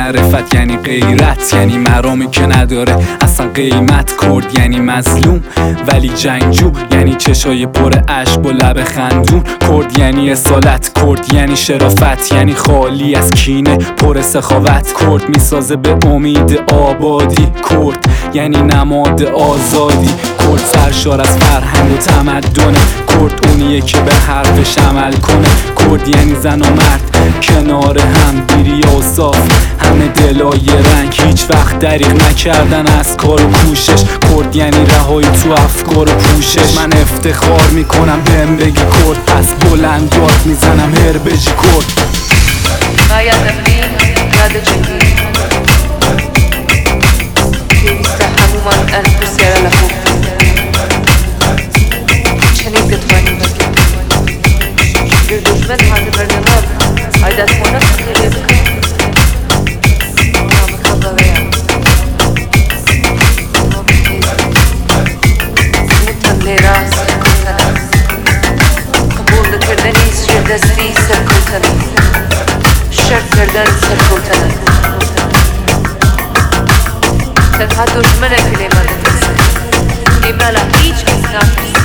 معرفت یعنی غیرت، یعنی مرامی که نداره اصلا قیمت. کرد یعنی مظلوم ولی جنگجو، یعنی چشای پر اشک و لب خندون. کرد یعنی اصالت، کرد یعنی شرافت، یعنی خالی از کینه پر سخاوت. کرد میسازه به امید آبادی، کرد یعنی نماد آزادی. کرد سرشار از فرهنگ و تمدنه، کرد اونیه که به حرفش عمل کنه. کرد یعنی زن و مرد کنار هم، بیریا و صاف همه دلای رنگ، هیچ وقت دریغ نکردن از کار و کوشش. کرد یعنی رهایی تو افکار و پوشش. من افتخار میکنم بهم بگی کرد، پس بلند داد میزنم هر بجی کرد. یاد جنگی پیوسته همومان الف سیاره لخوب چنین بتوانیم bir düşman hazırlarına aydat ona kıyılıp namı kabavaya mutan leras kutana kabul kırdani şirdasti sarkutana şart kırdan sarkutana تنها دشمن کلمات ایمالا هیچ کس نفس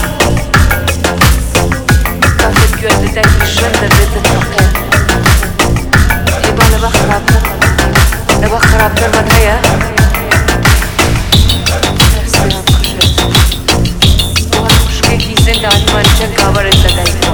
کافت گوید دایشون نبید تقیم ایمالا با خرابتر من هیا ترسیم کشید و هر مشکلی زنده آنیمان چند کامر زدایی